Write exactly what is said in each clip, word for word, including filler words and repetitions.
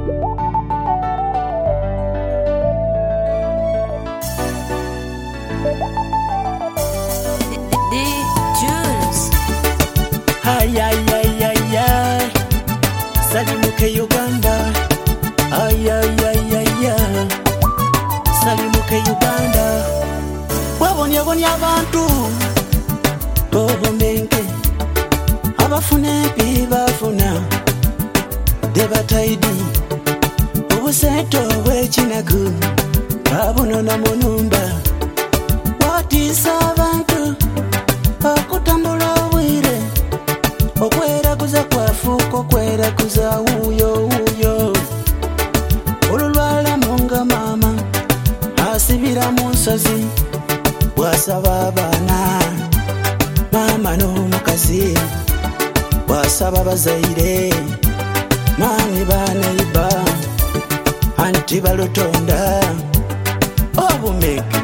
Ay, ay, ay, ay, ay. Salimuke Uganda. Ay, ay, ay, ay, ay. Salimuke Uganda. Wabonya bonya abantu bobomenke abafuna empi bafuna debataidi obuseto bw'ekinaku babunona mu nnumba watiisa abantu okutambula obwire okweraguza kwafuuka okweraguza wuuyo wuuyo olulwala munga maama asibira mu nsozi bwasaba abaana maama n'omukazi bwasaba bazaire maani baanaiba anti balutonda obumege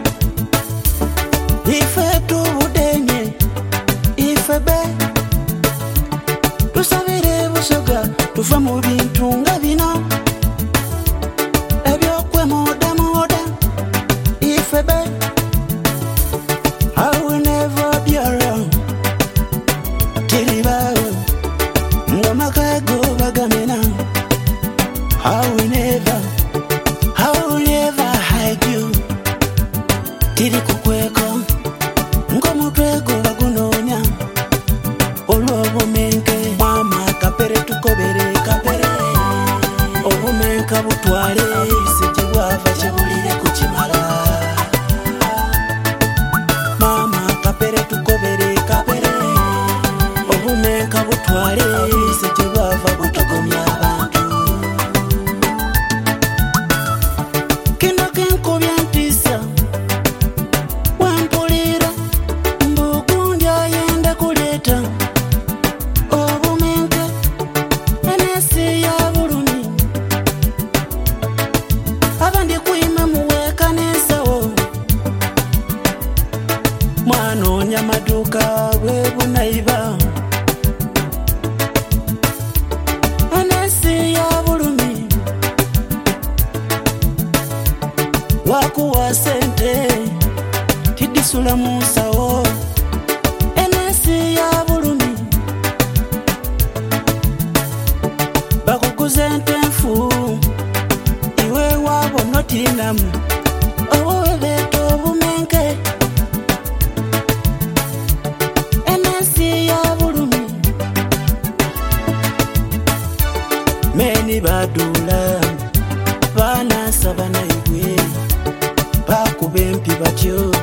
ife tubudenye ife be tusabire busoga tuva mu bintu nga bino ebyokwemodamoda ife be I will never be around tiribawo ngamakago bagamena I will never I will never hide you tiri kukweko ngomutwego bagunonya olwobumenke mama kapere tukobere kapere obumenka butwale sijibwava kyebulire kukimala mama kapere tukobere kapere obumenka butwale sijibwava butogomya abantu kino kenkobya ntisa wampulira mbugundi ayenda kuleta obumenke enesi ya bulumi abandi kwima muweka n'ensawo mwanoonya maduuka bwe bunaiba enesi ya bulumi wakuwa sente tidisula mu nsawo enesi ya bulumi bakuguza ente nfu iwe wabo notinamu owebeeta obumenke enesi ya bulumi meni badula banasaba naibwe bakuba empi batyo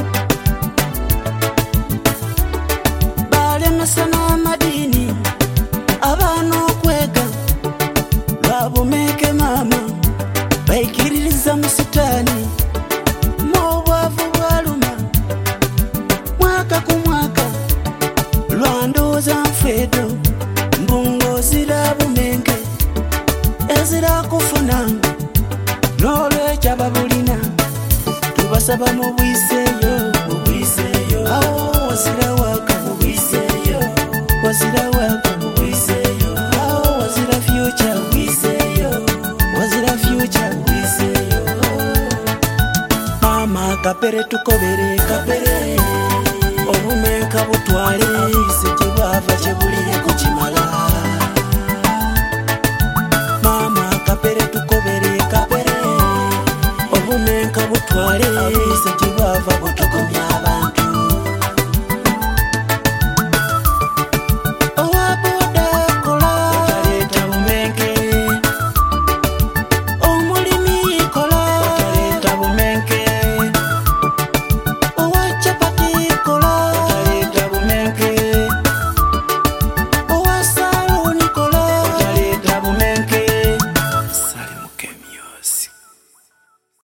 balemesa n'amadiini abaana okwega lwabumeke maama baikiririza mu sitaani m'obwavu bwaluma mwaka ku mwaka lwandooza nfeedo mbungozira bumenke ezira kufuna n'olwekyo ababulina tubasaba mubwiseeyo mubwiseeyo awo wazira waka mubwiseeyo wazira waka mubwiseeyo awo wazira future mubwiseeyo wazira future mubwiseeyo mama kapere tukobere kapere